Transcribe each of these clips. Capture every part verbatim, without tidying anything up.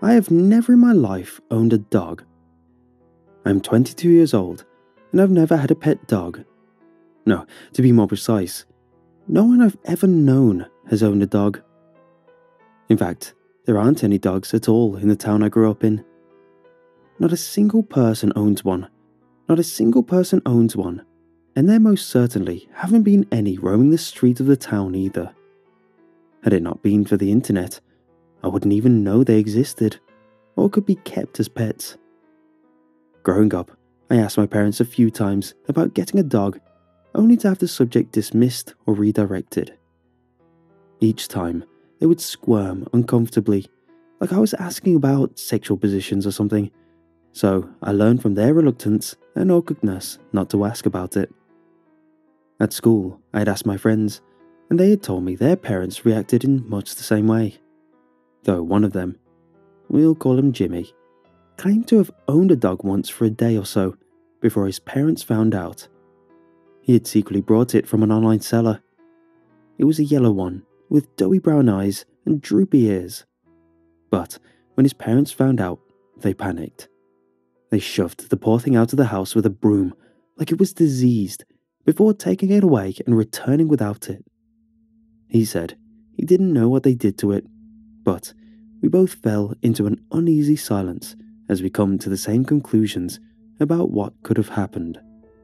I have never in my life owned a dog. I am twenty-two years old and I've never had a pet dog. No, to be more precise, no one I've ever known has owned a dog. In fact, there aren't any dogs at all in the town I grew up in. Not a single person owns one. Not a single person owns one. And there most certainly haven't been any roaming the streets of the town either. Had it not been for the internet, I wouldn't even know they existed, or could be kept as pets. Growing up, I asked my parents a few times about getting a dog, only to have the subject dismissed or redirected. Each time, they would squirm uncomfortably, like I was asking about sexual positions or something, so I learned from their reluctance and awkwardness not to ask about it. At school, I had asked my friends, and they had told me their parents reacted in much the same way. Though one of them, we'll call him Jimmy, claimed to have owned a dog once for a day or so before his parents found out. He had secretly brought it from an online seller. It was a yellow one, with doughy brown eyes and droopy ears. But when his parents found out, they panicked. They shoved the poor thing out of the house with a broom, like it was diseased, before taking it away and returning without it. He said he didn't know what they did to it, but we both fell into an uneasy silence as we come to the same conclusions about what could have happened.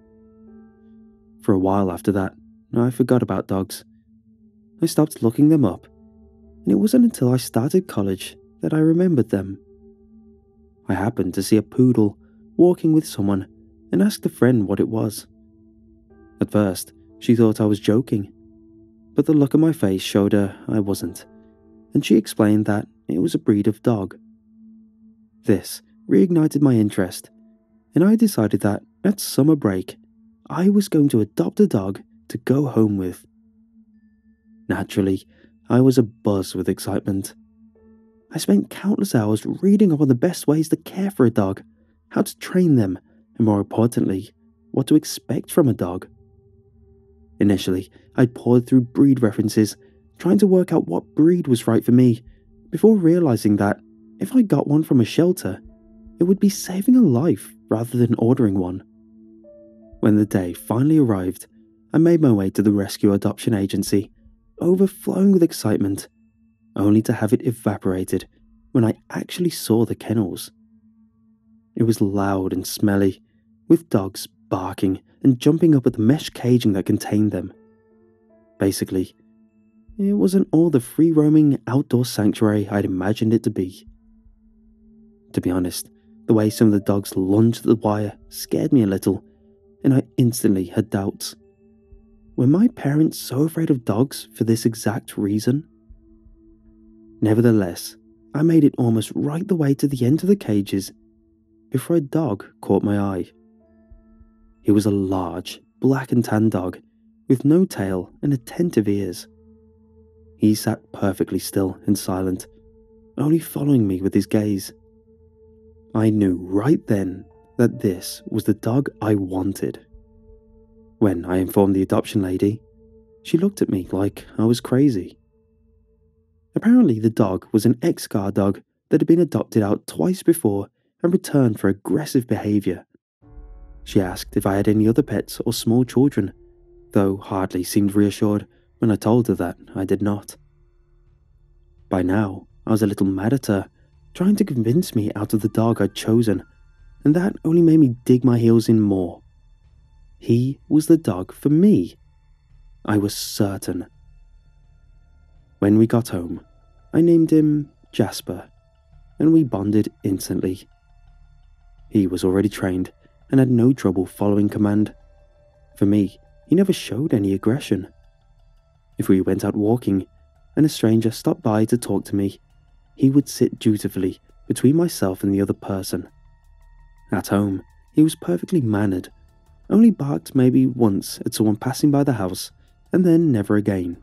For a while after that, I forgot about dogs. I stopped looking them up, and it wasn't until I started college that I remembered them. I happened to see a poodle walking with someone and asked a friend what it was. At first, she thought I was joking, but the look on my face showed her I wasn't, and she explained that it was a breed of dog. This reignited my interest, and I decided that at summer break, I was going to adopt a dog to go home with. Naturally, I was abuzz with excitement. I spent countless hours reading up on the best ways to care for a dog, how to train them, and more importantly, what to expect from a dog. Initially, I pored through breed references, trying to work out what breed was right for me, before realizing that if I got one from a shelter, it would be saving a life rather than ordering one. When the day finally arrived, I made my way to the rescue adoption agency, overflowing with excitement, only to have it evaporated when I actually saw the kennels. It was loud and smelly, with dogs barking and jumping up at the mesh caging that contained them. Basically, it wasn't all the free-roaming outdoor sanctuary I'd imagined it to be. To be honest, the way some of the dogs lunged at the wire scared me a little, and I instantly had doubts. Were my parents so afraid of dogs for this exact reason? Nevertheless, I made it almost right the way to the end of the cages before a dog caught my eye. He was a large, black and tan dog with no tail and attentive ears. He sat perfectly still and silent, only following me with his gaze. I knew right then that this was the dog I wanted. When I informed the adoption lady, she looked at me like I was crazy. Apparently the dog was an ex-guard dog that had been adopted out twice before and returned for aggressive behaviour. She asked if I had any other pets or small children, though hardly seemed reassured when I told her that I did not. By now, I was a little mad at her, trying to convince me out of the dog I'd chosen, and that only made me dig my heels in more. He was the dog for me. I was certain. When we got home, I named him Jasper, and we bonded instantly. He was already trained and had no trouble following command. For me, he never showed any aggression. If we went out walking and a stranger stopped by to talk to me, he would sit dutifully between myself and the other person. At home, he was perfectly mannered, only barked maybe once at someone passing by the house, and then never again.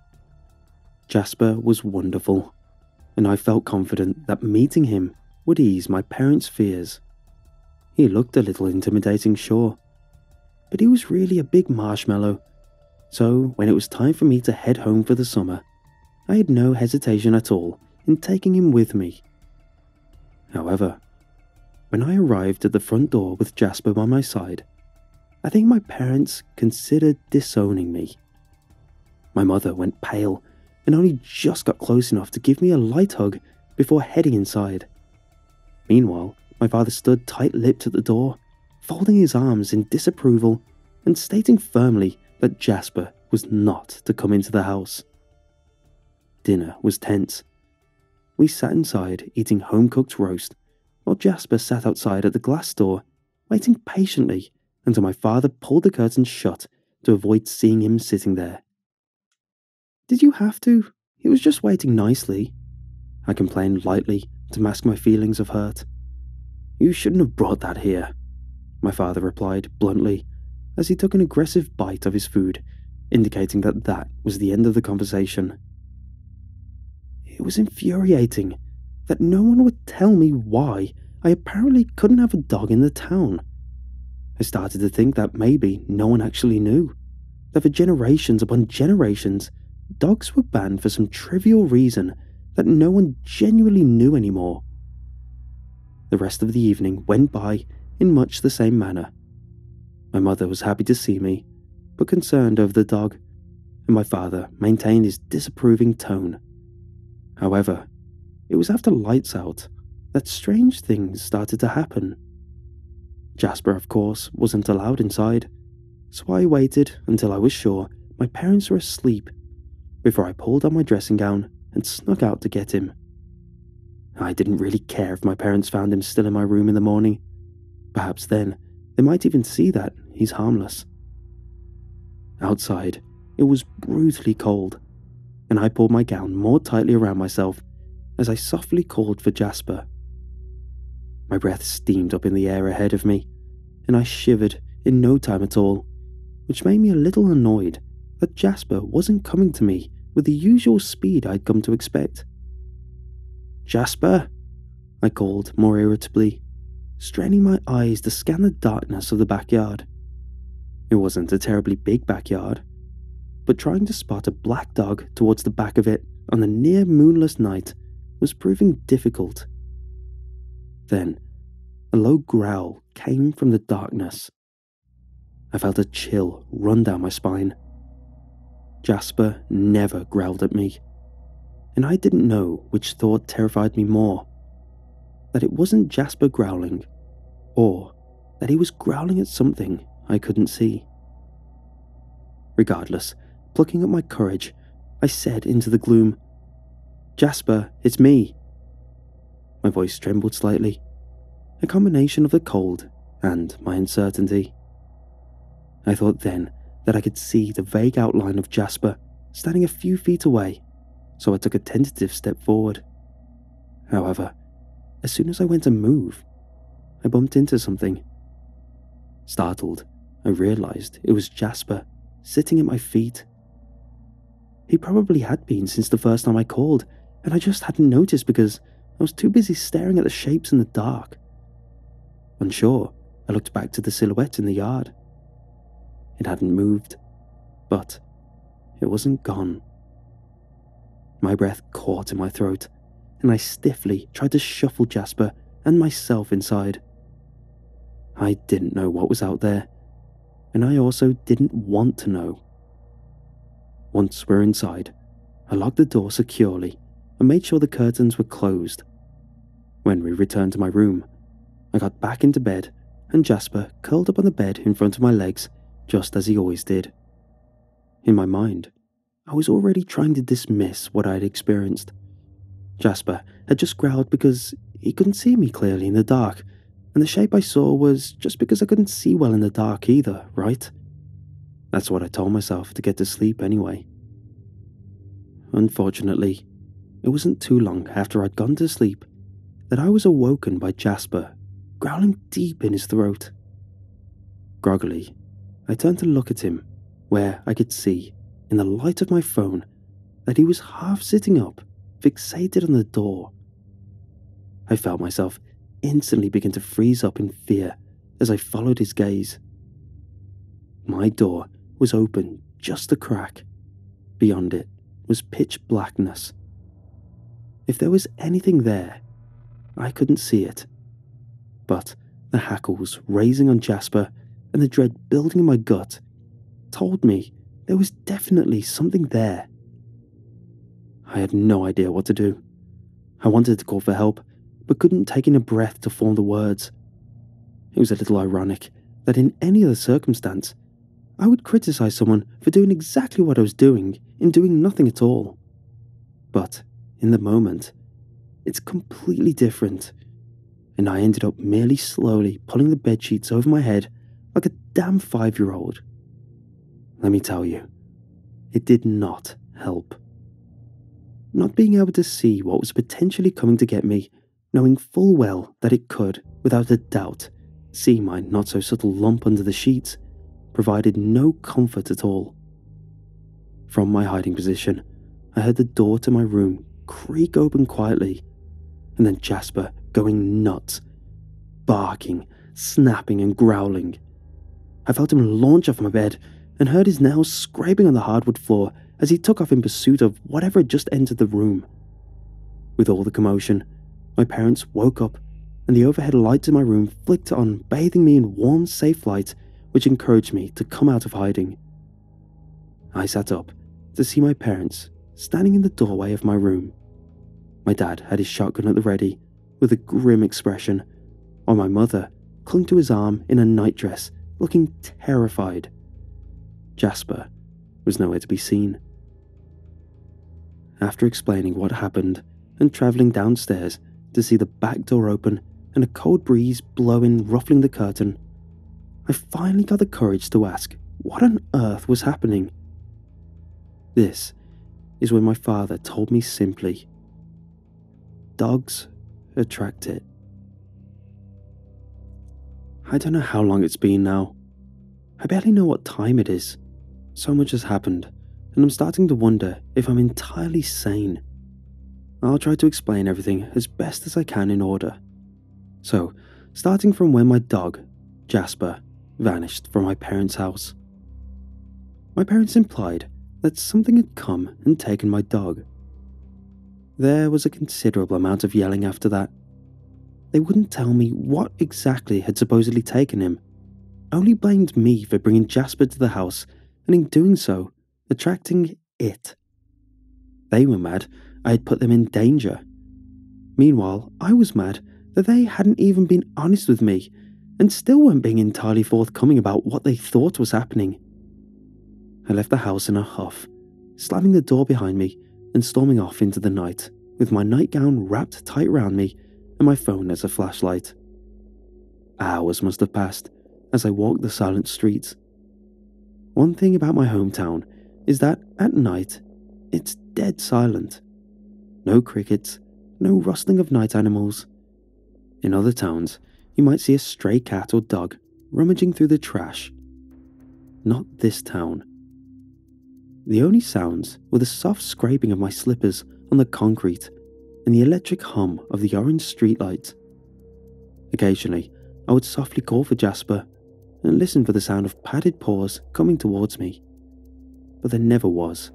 Jasper was wonderful, and I felt confident that meeting him would ease my parents' fears. He looked a little intimidating, sure, but he was really a big marshmallow, so when it was time for me to head home for the summer, I had no hesitation at all in taking him with me. However, when I arrived at the front door with Jasper by my side, I think my parents considered disowning me. My mother went pale and only just got close enough to give me a light hug before heading inside. Meanwhile, my father stood tight-lipped at the door, folding his arms in disapproval and stating firmly that Jasper was not to come into the house. Dinner was tense. We sat inside eating home-cooked roast, while Jasper sat outside at the glass door, waiting patiently until my father pulled the curtains shut to avoid seeing him sitting there. "Did you have to? He was just waiting nicely," I complained lightly to mask my feelings of hurt. "You shouldn't have brought that here," my father replied bluntly, as he took an aggressive bite of his food, indicating that that was the end of the conversation. It was infuriating that no one would tell me why I apparently couldn't have a dog in the town. I started to think that maybe no one actually knew, that for generations upon generations, dogs were banned for some trivial reason that no one genuinely knew anymore. The rest of the evening went by in much the same manner. My mother was happy to see me, but concerned over the dog, and my father maintained his disapproving tone. However, it was after lights out that strange things started to happen. Jasper, of course, wasn't allowed inside, so I waited until I was sure my parents were asleep before I pulled on my dressing gown and snuck out to get him. I didn't really care if my parents found him still in my room in the morning. Perhaps then they might even see that he's harmless. Outside, it was brutally cold, and I pulled my gown more tightly around myself as I softly called for Jasper. My breath steamed up in the air ahead of me, and I shivered in no time at all, which made me a little annoyed that Jasper wasn't coming to me with the usual speed I'd come to expect. "Jasper?" I called more irritably, straining my eyes to scan the darkness of the backyard. It wasn't a terribly big backyard, but trying to spot a black dog towards the back of it on a near moonless night was proving difficult. Then, a low growl came from the darkness. I felt a chill run down my spine. Jasper never growled at me, and I didn't know which thought terrified me more, that it wasn't Jasper growling, or that he was growling at something I couldn't see. Regardless, plucking up my courage, I said into the gloom, "Jasper, it's me." My voice trembled slightly, a combination of the cold and my uncertainty. I thought then that I could see the vague outline of Jasper standing a few feet away, so I took a tentative step forward. However, as soon as I went to move, I bumped into something. Startled, I realized it was Jasper, sitting at my feet. He probably had been since the first time I called, and I just hadn't noticed because I was too busy staring at the shapes in the dark. Unsure, I looked back to the silhouette in the yard. It hadn't moved, but it wasn't gone. My breath caught in my throat, and I stiffly tried to shuffle Jasper and myself inside. I didn't know what was out there, and I also didn't want to know. Once we're inside, I locked the door securely and made sure the curtains were closed. When we returned to my room, I got back into bed, and Jasper curled up on the bed in front of my legs, just as he always did. In my mind, I was already trying to dismiss what I had experienced. Jasper had just growled because he couldn't see me clearly in the dark, and the shape I saw was just because I couldn't see well in the dark either, right? That's what I told myself to get to sleep anyway. Unfortunately, it wasn't too long after I'd gone to sleep that I was awoken by Jasper growling deep in his throat. Groggily, I turned to look at him, where I could see, in the light of my phone, that he was half sitting up, fixated on the door. I felt myself instantly begin to freeze up in fear as I followed his gaze. My door was open just a crack. Beyond it was pitch blackness. If there was anything there, I couldn't see it. But the hackles raising on Jasper and the dread building in my gut told me there was definitely something there. I had no idea what to do. I wanted to call for help, but couldn't take in a breath to form the words. It was a little ironic that in any other circumstance, I would criticize someone for doing exactly what I was doing in doing nothing at all. But in the moment, it's completely different, and I ended up merely slowly pulling the bedsheets over my head like a damn five-year-old. Let me tell you, it did not help. Not being able to see what was potentially coming to get me, knowing full well that it could, without a doubt, see my not-so-subtle lump under the sheets, provided no comfort at all. From my hiding position, I heard the door to my room creak open quietly, and then Jasper going nuts, barking, snapping and growling. I felt him launch off my bed and heard his nails scraping on the hardwood floor as he took off in pursuit of whatever had just entered the room. With all the commotion, my parents woke up and the overhead lights in my room flicked on, bathing me in warm, safe light, which encouraged me to come out of hiding. I sat up to see my parents standing in the doorway of my room. My dad had his shotgun at the ready, with a grim expression, while my mother clung to his arm in a nightdress, looking terrified. Jasper was nowhere to be seen. After explaining what happened and travelling downstairs to see the back door open and a cold breeze blowing, ruffling the curtain, I finally got the courage to ask what on earth was happening. This is when my father told me simply, "Dogs attract it." I don't know how long it's been now. I barely know what time it is. So much has happened, and I'm starting to wonder if I'm entirely sane. I'll try to explain everything as best as I can in order. So, starting from when my dog, Jasper, vanished from my parents' house. My parents implied that something had come and taken my dog. There was a considerable amount of yelling after that. They wouldn't tell me what exactly had supposedly taken him, only blamed me for bringing Jasper to the house and in doing so, attracting it. They were mad I had put them in danger. Meanwhile, I was mad that they hadn't even been honest with me and still weren't being entirely forthcoming about what they thought was happening. I left the house in a huff, slamming the door behind me and storming off into the night with my nightgown wrapped tight around me and my phone as a flashlight. Hours must have passed as I walked the silent streets. One thing about my hometown is that at night, it's dead silent. No crickets, no rustling of night animals. In other towns, you might see a stray cat or dog rummaging through the trash. Not this town. The only sounds were the soft scraping of my slippers on the concrete and the electric hum of the orange streetlights. Occasionally, I would softly call for Jasper and listen for the sound of padded paws coming towards me, but there never was.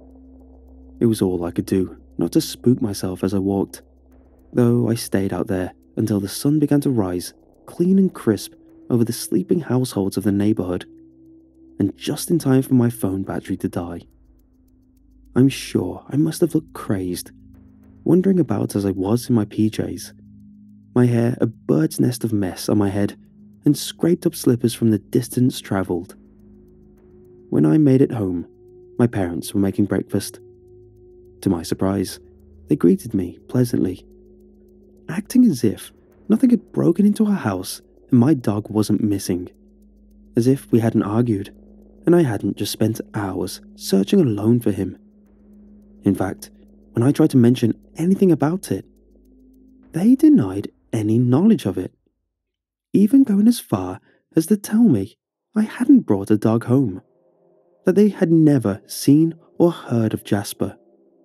It was all I could do not to spook myself as I walked, though I stayed out there until the sun began to rise clean and crisp over the sleeping households of the neighbourhood, and just in time for my phone battery to die. I'm sure I must have looked crazed, wandering about as I was in my P Js, my hair a bird's nest of mess on my head, and scraped up slippers from the distance travelled. When I made it home, my parents were making breakfast. To my surprise, they greeted me pleasantly, acting as if nothing had broken into our house and my dog wasn't missing, as if we hadn't argued and I hadn't just spent hours searching alone for him. In fact, when I tried to mention anything about it, they denied any knowledge of it, even going as far as to tell me I hadn't brought a dog home, that they had never seen or heard of Jasper.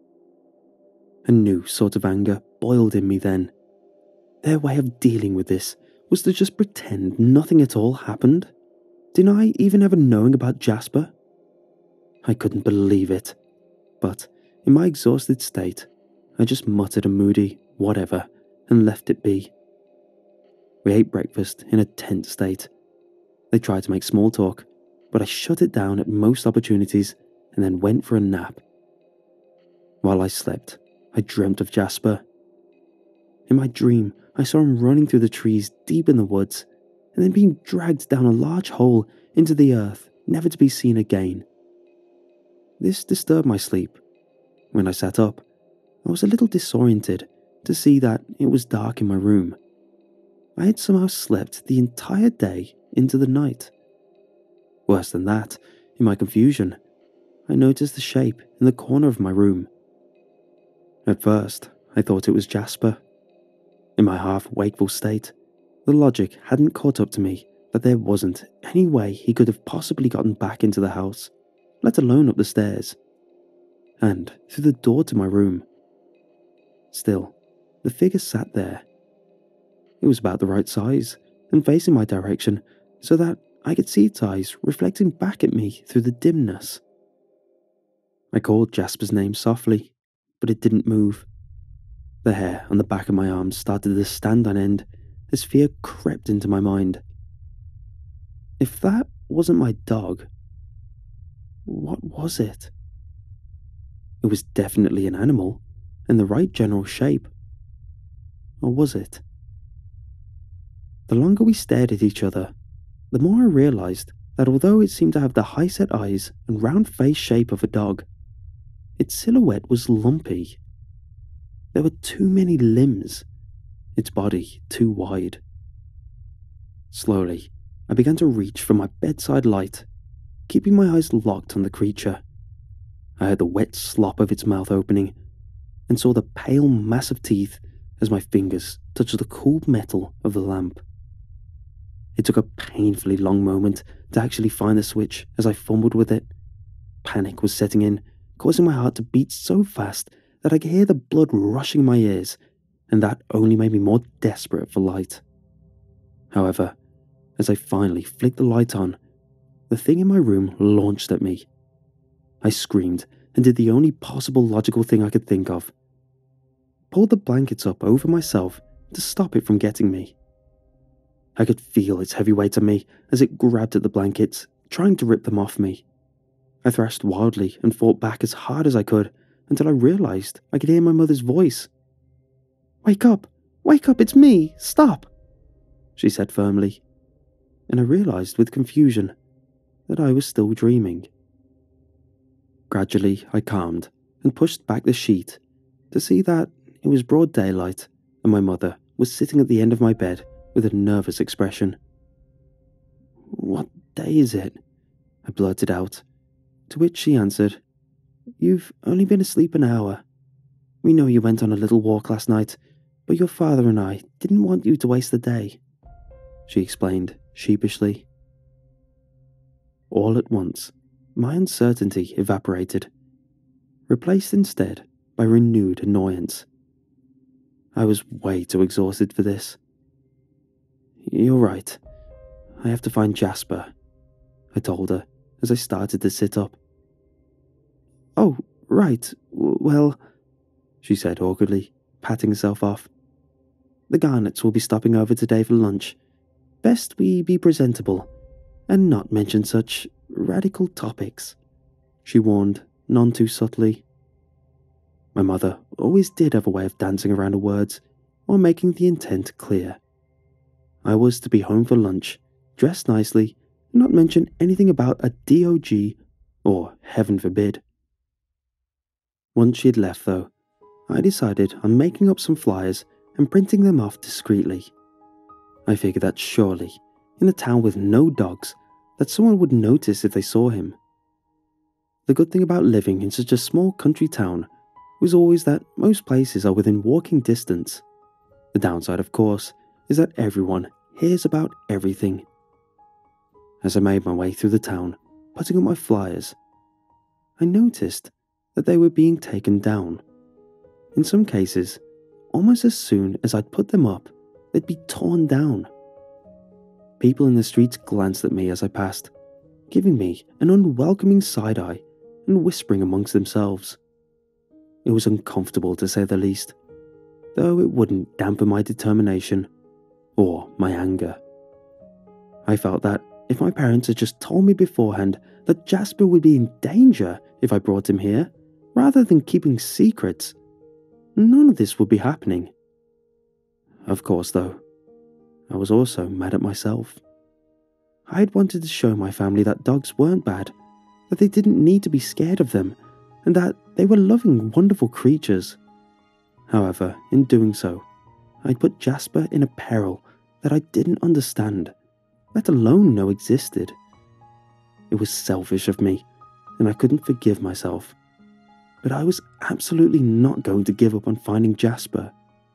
A new sort of anger boiled in me then. Their way of dealing with this was to just pretend nothing at all happened, deny even ever knowing about Jasper. I couldn't believe it, but in my exhausted state, I just muttered a moody whatever and left it be. We ate breakfast in a tense state. They tried to make small talk, but I shut it down at most opportunities and then went for a nap. While I slept, I dreamt of Jasper. In my dream, I saw him running through the trees deep in the woods and then being dragged down a large hole into the earth, never to be seen again. This disturbed my sleep. When I sat up, I was a little disoriented to see that it was dark in my room. I had somehow slept the entire day into the night. Worse than that, in my confusion, I noticed the shape in the corner of my room. At first, I thought it was Jasper. In my half-wakeful state, the logic hadn't caught up to me that there wasn't any way he could have possibly gotten back into the house, let alone up the stairs, and through the door to my room. Still, the figure sat there. It was about the right size and facing my direction so that I could see its eyes reflecting back at me through the dimness. I called Jasper's name softly, but it didn't move. The hair on the back of my arms started to stand on end as fear crept into my mind. If that wasn't my dog, what was it? It was definitely an animal in the right general shape. Or was it? The longer we stared at each other, the more I realized that although it seemed to have the high-set eyes and round face shape of a dog, its silhouette was lumpy. There were too many limbs, its body too wide. Slowly, I began to reach for my bedside light, keeping my eyes locked on the creature. I heard the wet slop of its mouth opening, and saw the pale mass of teeth as my fingers touched the cool metal of the lamp. It took a painfully long moment to actually find the switch as I fumbled with it. Panic was setting in, causing my heart to beat so fast that I could hear the blood rushing in my ears, and that only made me more desperate for light. However, as I finally flicked the light on, the thing in my room launched at me. I screamed and did the only possible logical thing I could think of. Pulled the blankets up over myself to stop it from getting me. I could feel its heavy weight on me as it grabbed at the blankets, trying to rip them off me. I thrashed wildly and fought back as hard as I could until I realized I could hear my mother's voice. "Wake up! Wake up! It's me! Stop!" she said firmly, and I realized with confusion that I was still dreaming. Gradually, I calmed and pushed back the sheet to see that it was broad daylight and my mother was sitting at the end of my bed with a nervous expression. "What day is it?" I blurted out, to which she answered, "You've only been asleep an hour. We know you went on a little walk last night, but your father and I didn't want you to waste the day," she explained sheepishly. All at once, my uncertainty evaporated, replaced instead by renewed annoyance. I was way too exhausted for this. "You're right. I have to find Jasper," I told her as I started to sit up. "Oh, right. W- well," she said awkwardly, patting herself off. "The Garnets will be stopping over today for lunch. Best we be presentable and not mention such radical topics," she warned, none too subtly. My mother always did have a way of dancing around her words or making the intent clear. I was to be home for lunch, dressed nicely, and not mention anything about a D O G or heaven forbid. Once she had left though, I decided on making up some flyers and printing them off discreetly. I figured that surely, in a town with no dogs, that someone would notice if they saw him. The good thing about living in such a small country town was always that most places are within walking distance. The downside, of course, is that everyone hears about everything. As I made my way through the town, putting up my flyers, I noticed that they were being taken down. In some cases, almost as soon as I'd put them up, they'd be torn down. People in the streets glanced at me as I passed, giving me an unwelcoming side-eye and whispering amongst themselves. It was uncomfortable to say the least. though it wouldn't dampen my determination or my anger. I felt that if my parents had just told me beforehand that Jasper would be in danger if I brought him here, rather than keeping secrets, none of this would be happening. Of course, though, I was also mad at myself. I had wanted to show my family that dogs weren't bad, that they didn't need to be scared of them, and that they were loving, wonderful creatures. However, in doing so, I'd put Jasper in a peril that I didn't understand, let alone know existed. It was selfish of me, and I couldn't forgive myself. But I was absolutely not going to give up on finding Jasper.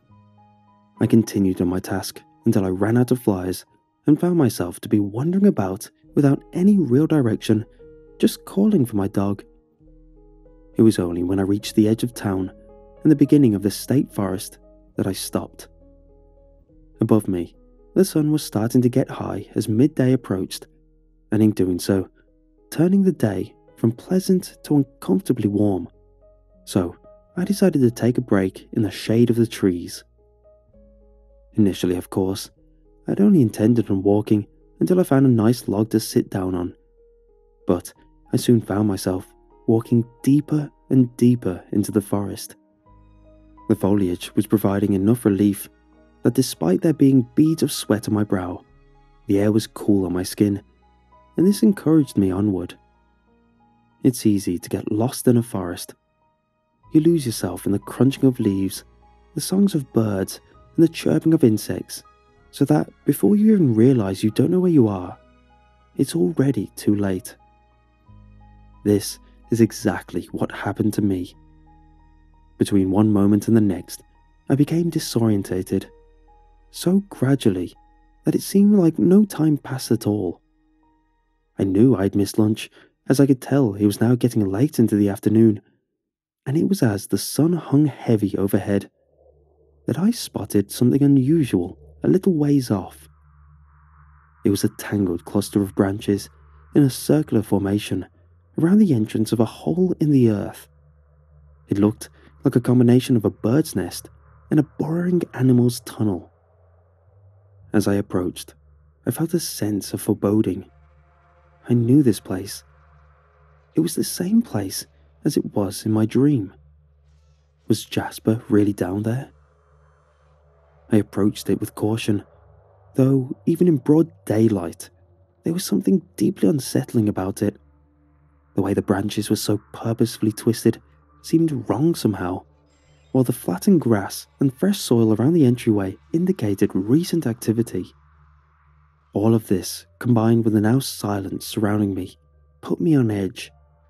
I continued on my task until I ran out of flies and found myself to be wandering about without any real direction, just calling for my dog. It was only when I reached the edge of town and the beginning of the state forest that I stopped. Above me, the sun was starting to get high as midday approached, and in doing so, turning the day from pleasant to uncomfortably warm. So, I decided to take a break in the shade of the trees. Initially, of course, I'd only intended on walking until I found a nice log to sit down on. But I soon found myself walking deeper and deeper into the forest. The foliage was providing enough relief that despite there being beads of sweat on my brow, the air was cool on my skin, and this encouraged me onward. It's easy to get lost in a forest. You lose yourself in the crunching of leaves, the songs of birds, and the chirping of insects, so that before you even realize you don't know where you are, it's already too late. This is exactly what happened to me. Between one moment and the next, I became disorientated, so gradually that it seemed like no time passed at all. I knew I'd missed lunch, as I could tell it was now getting late into the afternoon, and it was as the sun hung heavy overhead that I spotted something unusual a little ways off. It was a tangled cluster of branches in a circular formation around the entrance of a hole in the earth. It looked like a combination of a bird's nest and a burrowing animal's tunnel. As I approached, I felt a sense of foreboding. I knew this place. It was the same place as it was in my dream. Was Jasper really down there? I approached it with caution, though even in broad daylight, there was something deeply unsettling about it. The way the branches were so purposefully twisted seemed wrong somehow, while the flattened grass and fresh soil around the entryway indicated recent activity. All of this, combined with the now silence surrounding me, put me on edge.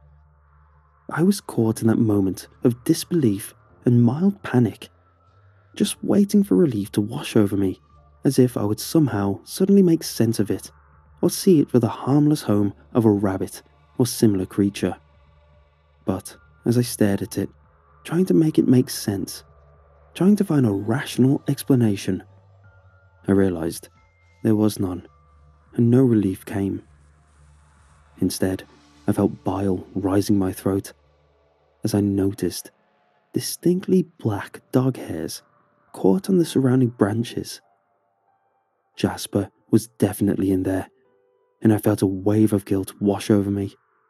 I was caught in that moment of disbelief and mild panic, just waiting for relief to wash over me, as if I would somehow suddenly make sense of it, or see it for the harmless home of a rabbit or similar creature. But as I stared at it, trying to make it make sense, trying to find a rational explanation, I realized there was none, and no relief came. Instead, I felt bile rising my throat, as I noticed distinctly black dog hairs caught on the surrounding branches. Jasper was definitely in there, and I felt a wave of guilt wash over me.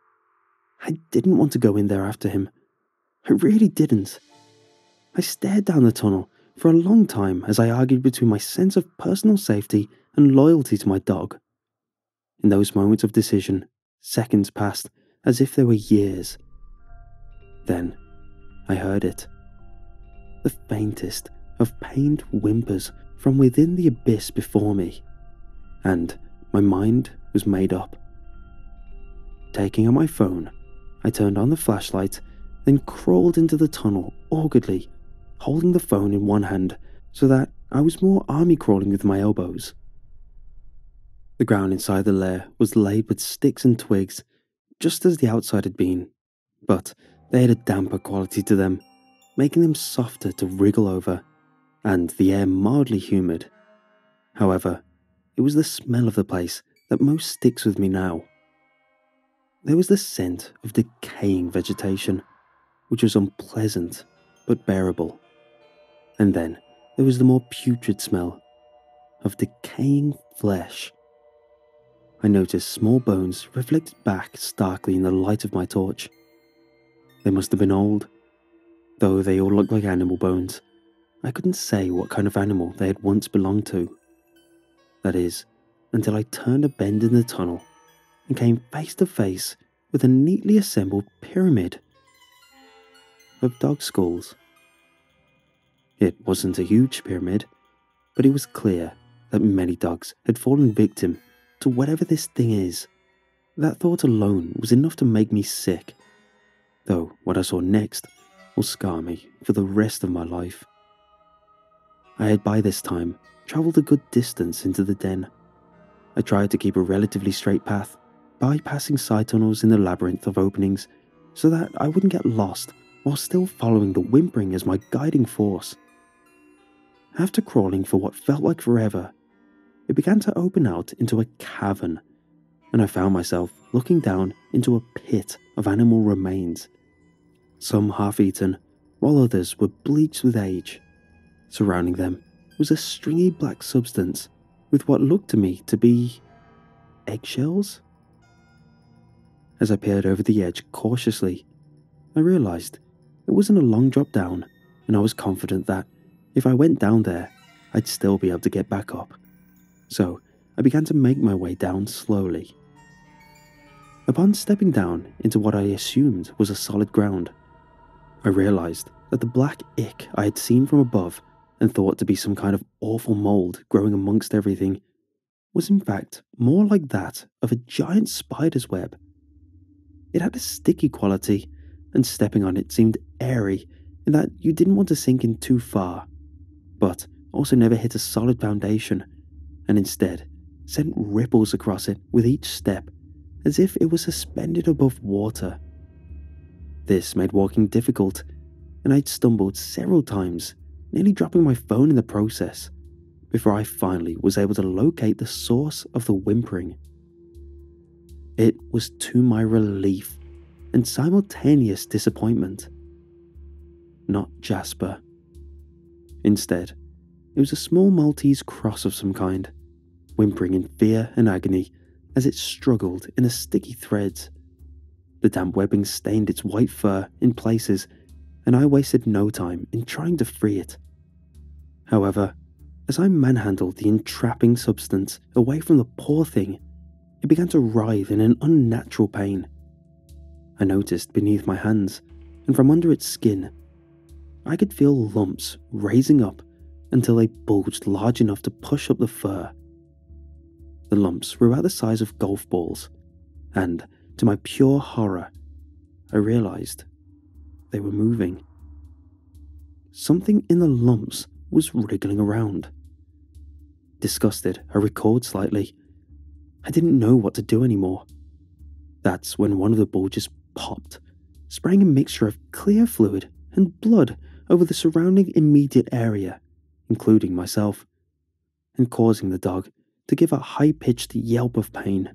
I didn't want to go in there after him. I really didn't. I stared down the tunnel for a long time as I argued between my sense of personal safety and loyalty to my dog. In those moments of decision, seconds passed as if they were years. Then, I heard it. The faintest of pained whimpers from within the abyss before me, and my mind was made up. Taking out my phone, I turned on the flashlight, then crawled into the tunnel awkwardly, holding the phone in one hand so that I was more army crawling with my elbows. The ground inside the lair was laid with sticks and twigs, just as the outside had been, but they had a damper quality to them, making them softer to wriggle over, and the air mildly humid. However, it was the smell of the place that most sticks with me now. There was the scent of decaying vegetation, which was unpleasant but bearable. And then there was the more putrid smell of decaying flesh. I noticed small bones reflected back starkly in the light of my torch. They must have been old, though they all looked like animal bones. I couldn't say what kind of animal they had once belonged to. That is, until I turned a bend in the tunnel and came face to face with a neatly assembled pyramid of dog skulls. It wasn't a huge pyramid, but it was clear that many dogs had fallen victim to whatever this thing is. That thought alone was enough to make me sick, though what I saw next will scar me for the rest of my life. I had by this time travelled a good distance into the den. I tried to keep a relatively straight path, bypassing side tunnels in the labyrinth of openings so that I wouldn't get lost while still following the whimpering as my guiding force. After crawling for what felt like forever, it began to open out into a cavern, and I found myself looking down into a pit of animal remains. Some half-eaten, while others were bleached with age. Surrounding them was a stringy black substance with what looked to me to be eggshells. As I peered over the edge cautiously, I realised it wasn't a long drop down, and I was confident that if I went down there, I'd still be able to get back up. So I began to make my way down slowly. Upon stepping down into what I assumed was a solid ground, I realised that the black ick I had seen from above and thought to be some kind of awful mould growing amongst everything was in fact more like that of a giant spider's web. It had a sticky quality, and stepping on it seemed airy in that you didn't want to sink in too far, but also never hit a solid foundation, and instead sent ripples across it with each step as if it was suspended above water. This made walking difficult, and I'd stumbled several times, nearly dropping my phone in the process, before I finally was able to locate the source of the whimpering. It was to my relief and simultaneous disappointment. Not Jasper. Instead, it was a small Maltese cross of some kind, whimpering in fear and agony as it struggled in the sticky threads. The damp webbing stained its white fur in places, and I wasted no time in trying to free it. However, as I manhandled the entrapping substance away from the poor thing, it began to writhe in an unnatural pain. I noticed beneath my hands, and from under its skin, I could feel lumps raising up until they bulged large enough to push up the fur. The lumps were about the size of golf balls, and, to my pure horror, I realised they were moving. Something in the lumps was wriggling around. Disgusted, I recoiled slightly. I didn't know what to do anymore. That's when one of the bulges popped, spraying a mixture of clear fluid and blood over the surrounding immediate area, including myself, and causing the dog to give a high-pitched yelp of pain.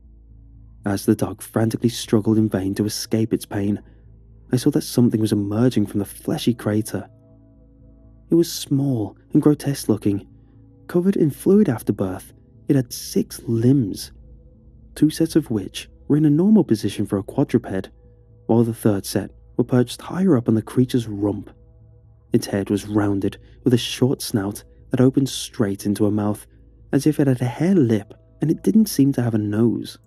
As the dog frantically struggled in vain to escape its pain, I saw that something was emerging from the fleshy crater. It was small and grotesque looking. Covered in fluid afterbirth, it had six limbs, two sets of which were in a normal position for a quadruped, while the third set were perched higher up on the creature's rump. Its head was rounded with a short snout that opened straight into a mouth, as if it had a hair lip and it didn't seem to have a nose.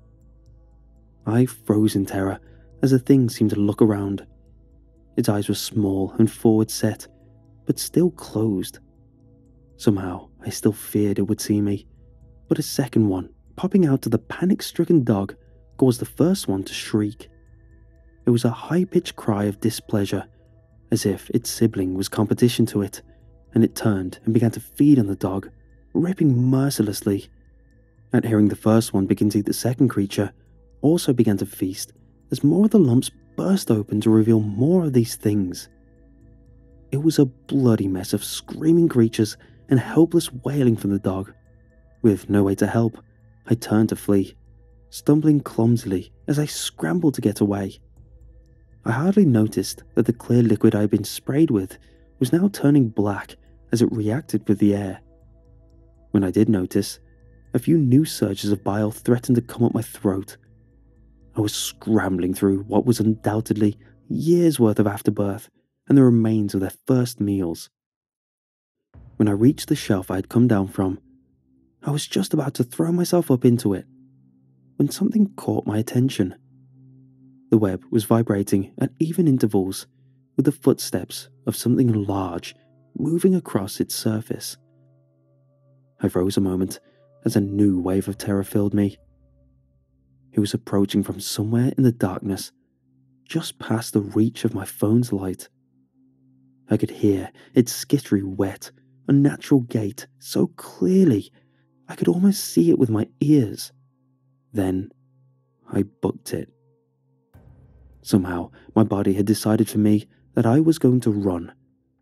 I froze in terror as the thing seemed to look around. Its eyes were small and forward set, but still closed. Somehow, I still feared it would see me, but a second one, popping out to the panic-stricken dog, caused the first one to shriek. It was a high-pitched cry of displeasure, as if its sibling was competition to it, and it turned and began to feed on the dog, ripping mercilessly. At hearing the first one begin to eat the second creature, also began to feast, as more of the lumps burst open to reveal more of these things. It was a bloody mess of screaming creatures and helpless wailing from the dog. With no way to help, I turned to flee, stumbling clumsily as I scrambled to get away. I hardly noticed that the clear liquid I had been sprayed with was now turning black as it reacted with the air. When I did notice, a few new surges of bile threatened to come up my throat. I was scrambling through what was undoubtedly years' worth of afterbirth and the remains of their first meals. When I reached the shelf I had come down from, I was just about to throw myself up into it when something caught my attention. The web was vibrating at even intervals, with the footsteps of something large moving across its surface. I froze a moment as a new wave of terror filled me. It was approaching from somewhere in the darkness, just past the reach of my phone's light. I could hear its skittery, wet, unnatural gait so clearly I could almost see it with my ears. Then I booked it. Somehow, my body had decided for me that I was going to run.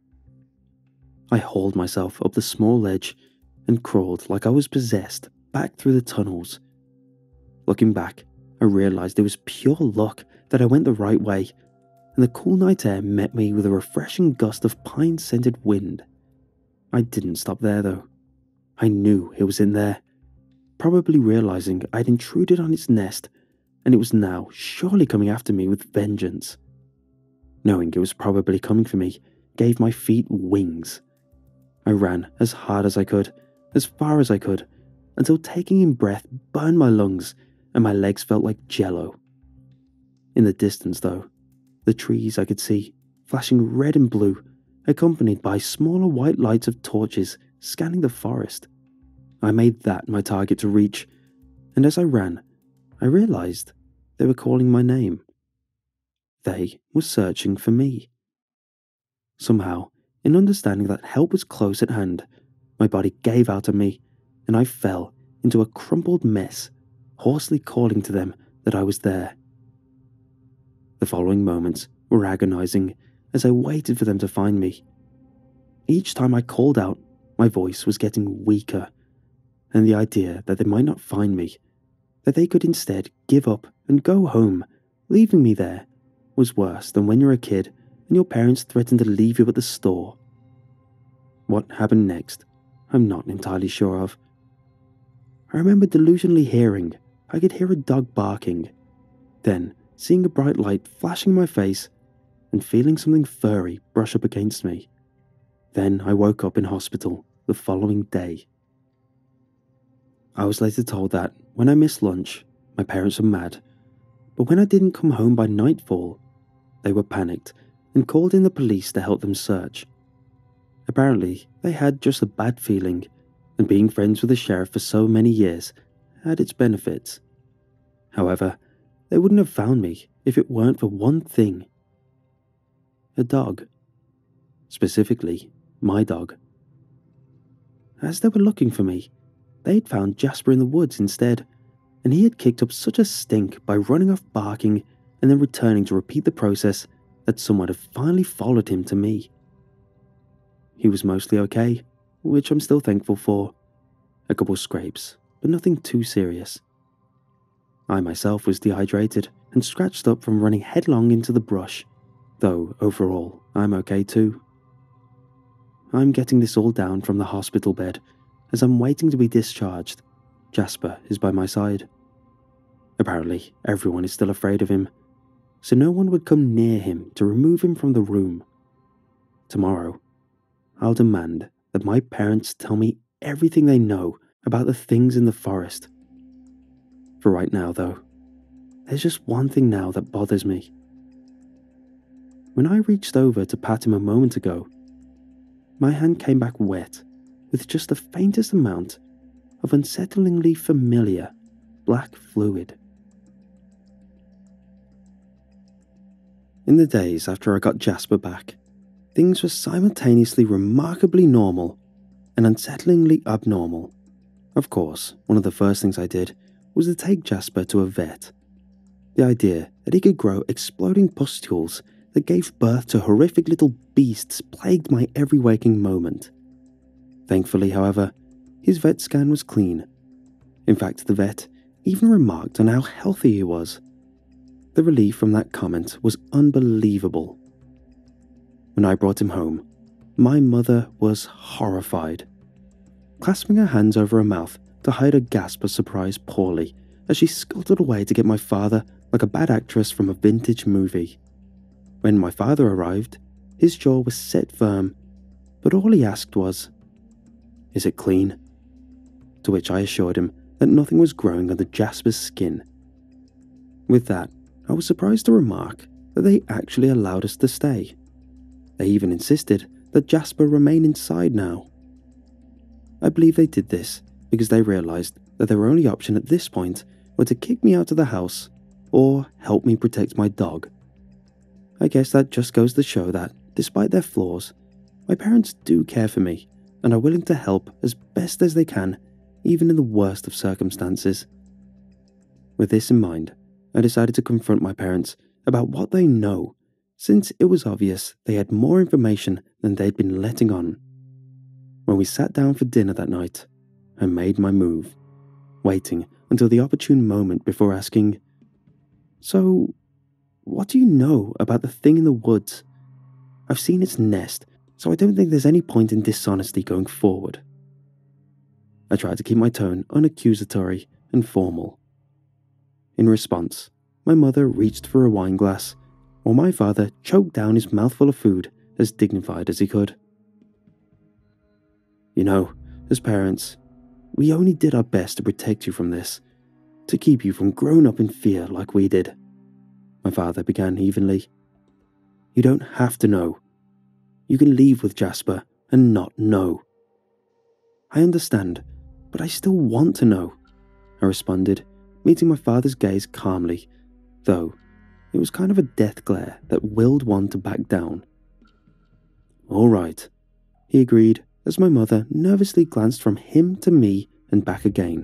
I hauled myself up the small ledge and crawled like I was possessed back through the tunnels. Looking back, I realized it was pure luck that I went the right way, and the cool night air met me with a refreshing gust of pine-scented wind. I didn't stop there, though. I knew it was in there, probably realizing I'd intruded on its nest, and it was now surely coming after me with vengeance. Knowing it was probably coming for me gave my feet wings. I ran as hard as I could, as far as I could, until taking in breath burned my lungs and my legs felt like jello. In the distance, though, the trees I could see, flashing red and blue, accompanied by smaller white lights of torches scanning the forest. I made that my target to reach, and as I ran, I realized they were calling my name. They were searching for me. Somehow, in understanding that help was close at hand, my body gave out on me, and I fell into a crumpled mess, hoarsely calling to them that I was there. The following moments were agonizing as I waited for them to find me. Each time I called out, my voice was getting weaker, and the idea that they might not find me, that they could instead give up and go home, leaving me there, was worse than when you're a kid and your parents threaten to leave you at the store. What happened next, I'm not entirely sure of. I remember delusionally hearing I could hear a dog barking, then seeing a bright light flashing in my face and feeling something furry brush up against me. Then I woke up in hospital the following day. I was later told that when I missed lunch, my parents were mad, but when I didn't come home by nightfall, they were panicked and called in the police to help them search. Apparently, they had just a bad feeling, and being friends with the sheriff for so many years had its benefits. However, they wouldn't have found me if it weren't for one thing. A dog. Specifically, my dog. As they were looking for me, they'd found Jasper in the woods instead, and he had kicked up such a stink by running off barking and then returning to repeat the process that someone had finally followed him to me. He was mostly okay, which I'm still thankful for. A couple scrapes, but nothing too serious. I myself was dehydrated and scratched up from running headlong into the brush, though overall I'm okay too. I'm getting this all down from the hospital bed. As I'm waiting to be discharged, Jasper is by my side. Apparently, everyone is still afraid of him, so no one would come near him to remove him from the room. Tomorrow, I'll demand that my parents tell me everything they know about the things in the forest. For right now, though, there's just one thing now that bothers me. When I reached over to pat him a moment ago, my hand came back wet with just the faintest amount of unsettlingly familiar black fluid. In the days after I got Jasper back, things were simultaneously remarkably normal and unsettlingly abnormal. Of course, one of the first things I did was to take Jasper to a vet. The idea that he could grow exploding pustules that gave birth to horrific little beasts plagued my every waking moment. Thankfully, however, his vet scan was clean. In fact, the vet even remarked on how healthy he was. The relief from that comment was unbelievable. When I brought him home, My mother was horrified. Clasping her hands over her mouth to hide a gasp of surprise poorly as she scuttled away to get my father like a bad actress from a vintage movie. When my father arrived, his jaw was set firm, but all he asked was, "Is it clean?" To which I assured him that nothing was growing under Jasper's skin. With that, I was surprised to remark that they actually allowed us to stay. They even insisted that Jasper remain inside now. I believe they did this because they realized that their only option at this point were to kick me out of the house or help me protect my dog. I guess that just goes to show that, despite their flaws, my parents do care for me and are willing to help as best as they can, even in the worst of circumstances. With this in mind, I decided to confront my parents about what they know, since it was obvious they had more information than they'd been letting on. When we sat down for dinner that night, I made my move, waiting until the opportune moment before asking, "So, what do you know about the thing in the woods? I've seen its nest, so I don't think there's any point in dishonesty going forward." I tried to keep my tone unaccusatory and formal. In response, my mother reached for a wine glass, while my father choked down his mouthful of food as dignified as he could. "You know, as parents, we only did our best to protect you from this, to keep you from growing up in fear like we did," my father began evenly. "You don't have to know. You can leave with Jasper and not know." "I understand, but I still want to know," I responded, meeting my father's gaze calmly, though it was kind of a death glare that willed one to back down. "All right," he agreed as my mother nervously glanced from him to me and back again.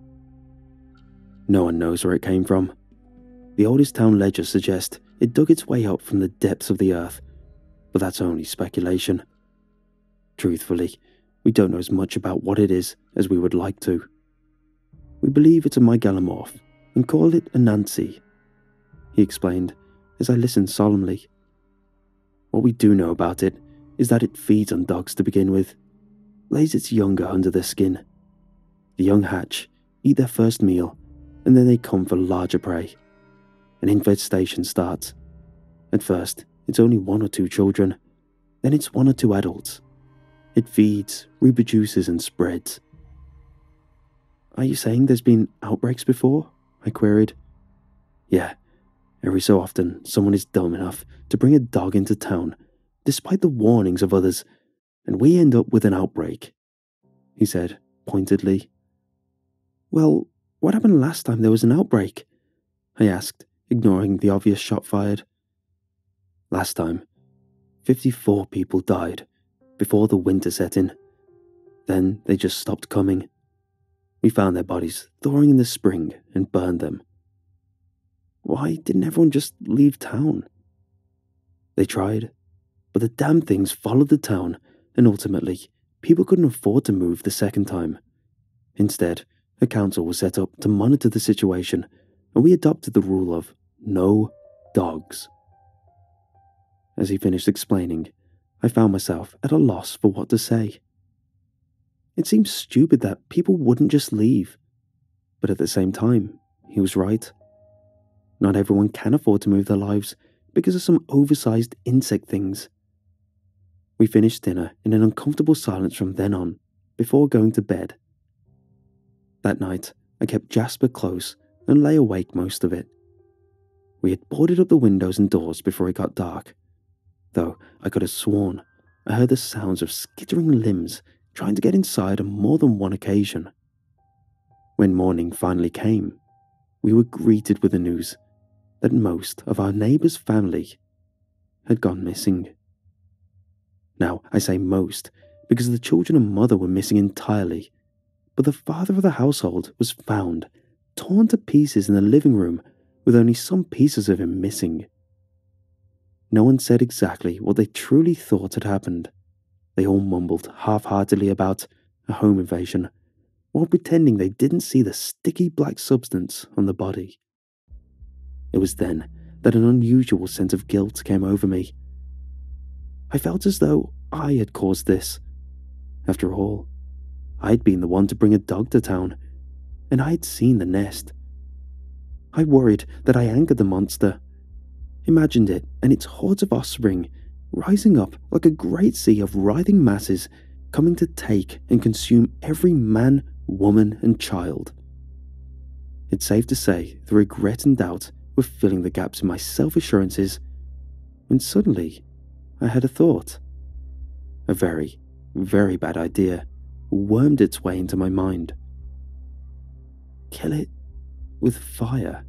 "No one knows where it came from. The oldest town ledgers suggest it dug its way up from the depths of the earth, but that's only speculation. Truthfully, we don't know as much about what it is as we would like to. We believe it's a megalomorph and call it a Nancy," he explained as I listened solemnly. "What we do know about it is that it feeds on dogs to begin with, lays its younger under their skin. The young hatch, eat their first meal, and then they come for larger prey. An infestation starts. At first, it's only one or two children, then it's one or two adults. It feeds, reproduces, and spreads." "Are you saying there's been outbreaks before?" I queried. "Yeah, every so often someone is dumb enough to bring a dog into town, despite the warnings of others, and we end up with an outbreak," he said pointedly. "Well, what happened last time there was an outbreak?" I asked, ignoring the obvious shot fired. "Last time, fifty-four people died before the winter set in. Then they just stopped coming. We found their bodies thawing in the spring and burned them." "Why didn't everyone just leave town?" "They tried, but the damn things followed the town, and ultimately, people couldn't afford to move the second time. Instead, a council was set up to monitor the situation, and we adopted the rule of no dogs." As he finished explaining, I found myself at a loss for what to say. It seemed stupid that people wouldn't just leave, but at the same time, he was right. Not everyone can afford to move their lives because of some oversized insect things. We finished dinner in an uncomfortable silence from then on, before going to bed. That night, I kept Jasper close and lay awake most of it. We had boarded up the windows and doors before it got dark, though I could have sworn I heard the sounds of skittering limbs trying to get inside on more than one occasion. When morning finally came, we were greeted with the news that most of our neighbor's family had gone missing. Now, I say most because the children and mother were missing entirely, but the father of the household was found, torn to pieces in the living room, with only some pieces of him missing. No one said exactly what they truly thought had happened. They all mumbled half-heartedly about a home invasion, while pretending they didn't see the sticky black substance on the body. It was then that an unusual sense of guilt came over me. I felt as though I had caused this. After all, I'd been the one to bring a dog to town, and I'd seen the nest. I worried that I angered the monster, imagined it and its hordes of offspring rising up like a great sea of writhing masses coming to take and consume every man, woman, and child. It's safe to say the regret and doubt were filling the gaps in my self-assurances when suddenly I had a thought. A very, very bad idea wormed its way into my mind. Kill it with fire.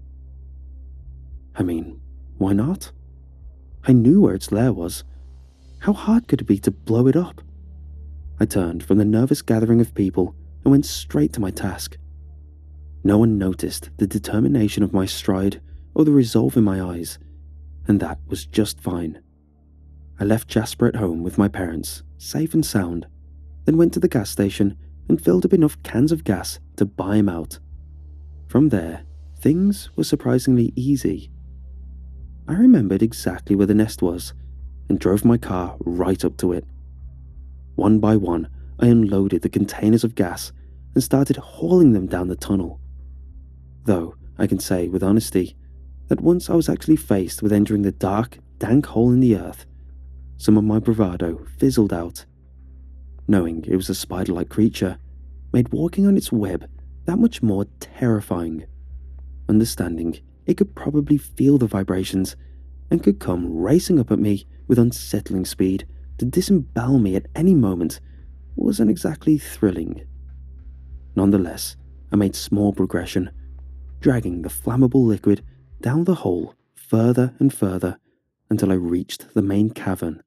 I mean, why not? I knew where its lair was. How hard could it be to blow it up? I turned from the nervous gathering of people and went straight to my task. No one noticed the determination of my stride or the resolve in my eyes, and that was just fine. I left Jasper at home with my parents, safe and sound, then went to the gas station and filled up enough cans of gas to buy him out. From there, things were surprisingly easy. I remembered exactly where the nest was and drove my car right up to it. One by one, I unloaded the containers of gas and started hauling them down the tunnel. Though I can say with honesty that once I was actually faced with entering the dark, dank hole in the earth, some of my bravado fizzled out. Knowing it was a spider-like creature made walking on its web that much more terrifying. Understanding it could probably feel the vibrations and could come racing up at me with unsettling speed to disembowel me at any moment wasn't exactly thrilling. Nonetheless, I made small progression, dragging the flammable liquid down the hole further and further until I reached the main cavern.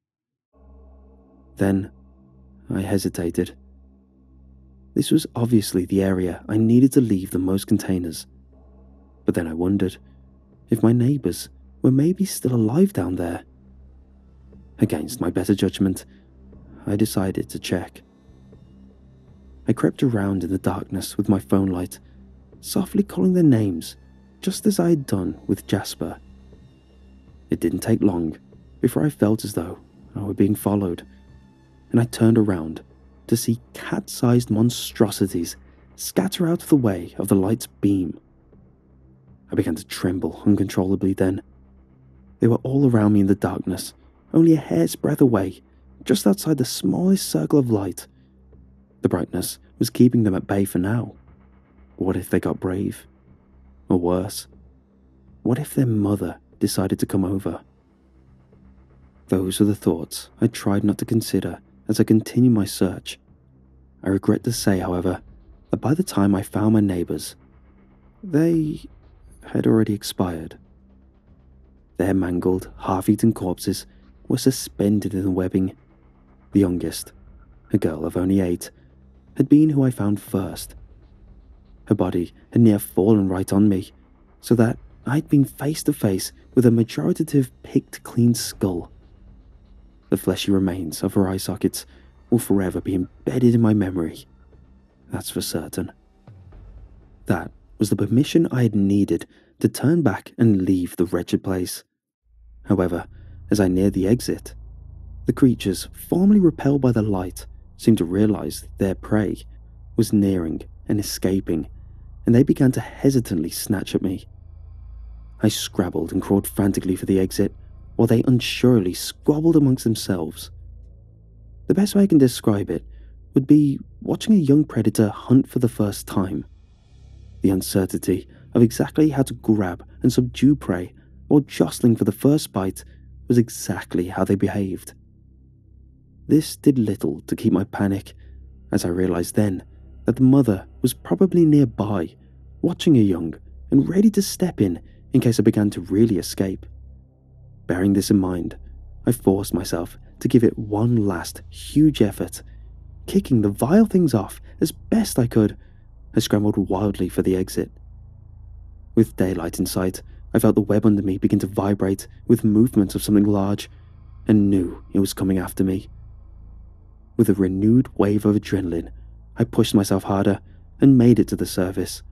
Then, I hesitated. This was obviously the area I needed to leave the most containers. But then I wondered if my neighbours were maybe still alive down there. Against my better judgment, I decided to check. I crept around in the darkness with my phone light, softly calling their names, just as I had done with Jasper. It didn't take long before I felt as though I were being followed, and I turned around to see cat-sized monstrosities scatter out of the way of the light's beam. I began to tremble uncontrollably then. They were all around me in the darkness, only a hair's breadth away, just outside the smallest circle of light. The brightness was keeping them at bay for now. What if they got brave? Or worse, what if their mother decided to come over? Those were the thoughts I tried not to consider as I continued my search. I regret to say, however, that by the time I found my neighbours, they had already expired. Their mangled, half-eaten corpses were suspended in the webbing. The youngest, a girl of only eight, had been who I found first. Her body had near fallen right on me, so that I'd been face to face with a majorative picked clean skull. The fleshy remains of her eye sockets will forever be embedded in my memory. That's for certain. That was the permission I had needed to turn back and leave the wretched place. However, as I neared the exit, the creatures formerly repelled by the light seemed to realize their prey was nearing and escaping, and they began to hesitantly snatch at me. I scrabbled and crawled frantically for the exit, while they unsurely squabbled amongst themselves. The best way I can describe it would be watching a young predator hunt for the first time. The uncertainty of exactly how to grab and subdue prey while jostling for the first bite was exactly how they behaved. This did little to keep my panic, as I realized then that the mother was probably nearby, watching her young and ready to step in in case I began to really escape. Bearing this in mind, I forced myself to give it one last huge effort. Kicking the vile things off as best I could, I scrambled wildly for the exit. With daylight in sight, I felt the web under me begin to vibrate with movements of something large, and knew it was coming after me. With a renewed wave of adrenaline, I pushed myself harder and made it to the surface.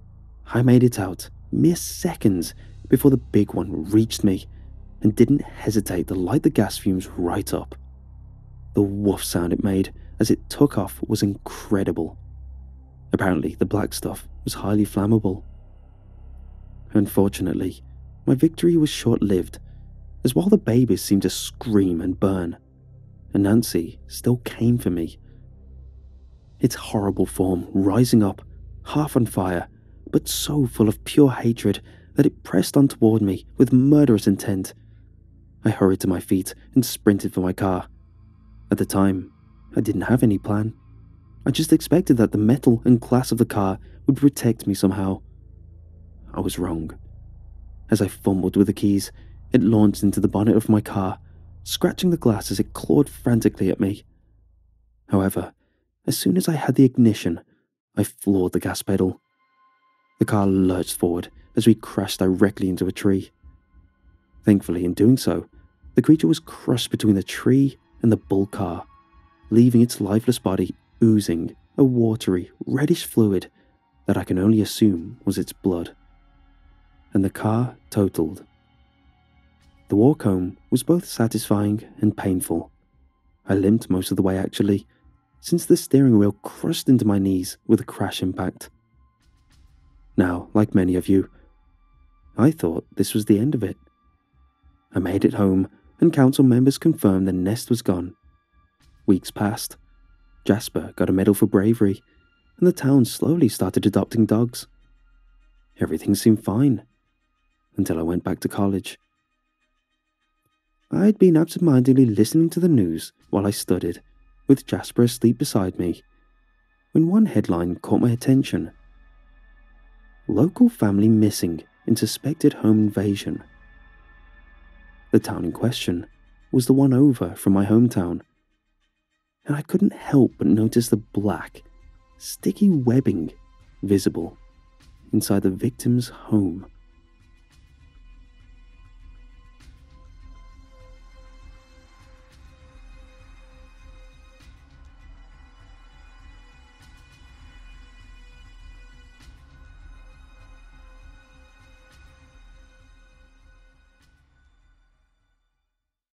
I made it out mere seconds before the big one reached me, and didn't hesitate to light the gas fumes right up. The woof sound it made as it took off was incredible. Apparently, the black stuff was highly flammable. Unfortunately, my victory was short-lived, as while the babies seemed to scream and burn, Anansi still came for me. Its horrible form rising up, half on fire, but so full of pure hatred that it pressed on toward me with murderous intent. I hurried to my feet and sprinted for my car. At the time, I didn't have any plan. I just expected that the metal and glass of the car would protect me somehow. I was wrong. As I fumbled with the keys, it launched into the bonnet of my car, scratching the glass as it clawed frantically at me. However, as soon as I had the ignition, I floored the gas pedal. The car lurched forward as we crashed directly into a tree. Thankfully, in doing so, the creature was crushed between the tree and the bull car, leaving its lifeless body oozing a watery, reddish fluid that I can only assume was its blood. And the car totaled. The walk home was both satisfying and painful. I limped most of the way actually, since the steering wheel crushed into my knees with a crash impact. Now, like many of you, I thought this was the end of it. I made it home, and council members confirmed the nest was gone. Weeks passed. Jasper got a medal for bravery, and the town slowly started adopting dogs. Everything seemed fine, until I went back to college. I'd been absent-mindedly listening to the news while I studied, with Jasper asleep beside me, when one headline caught my attention. Local family missing in suspected home invasion. The town in question was the one over from my hometown, and I couldn't help but notice the black, sticky webbing visible inside the victim's home.